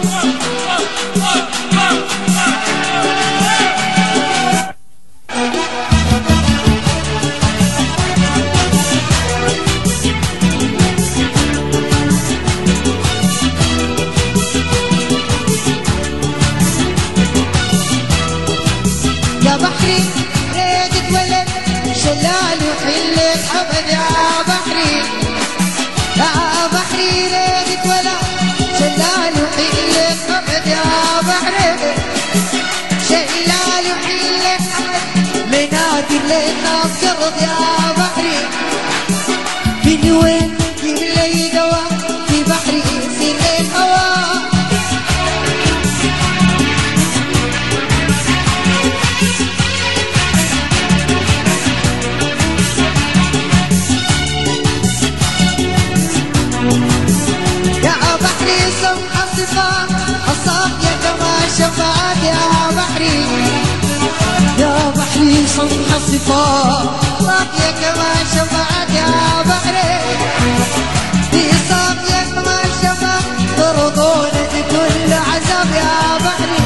يا بحري ريت تولد شلال وحلك حمد يا بحري، يا بحري ريت تولد شلال وحلك حمد يا بحري، شلال وحلك حمد منادي للناس قرض يا بحري، من وين جيب لي دواء في بحري يصير الهوى. الصافية كما شفاعات يا بحري، يا بحري صنح الصفات صافية كما شفاعات يا بحري، في صافية كما شفاعات ترضون بكل عذاب يا بحري.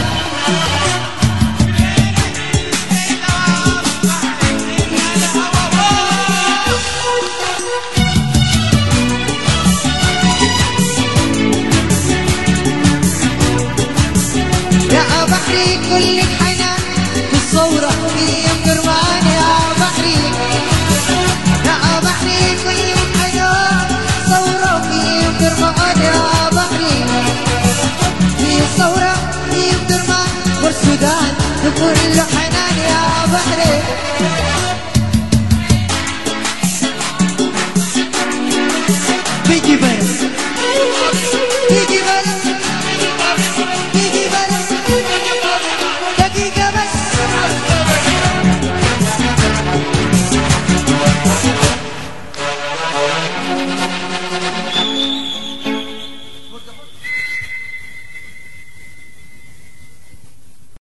كل حنان في الصورة في قربان يا بحري، يا بحري كل حنان صورة في قربان يا بحري، في الصورة في قربان والسودان بكل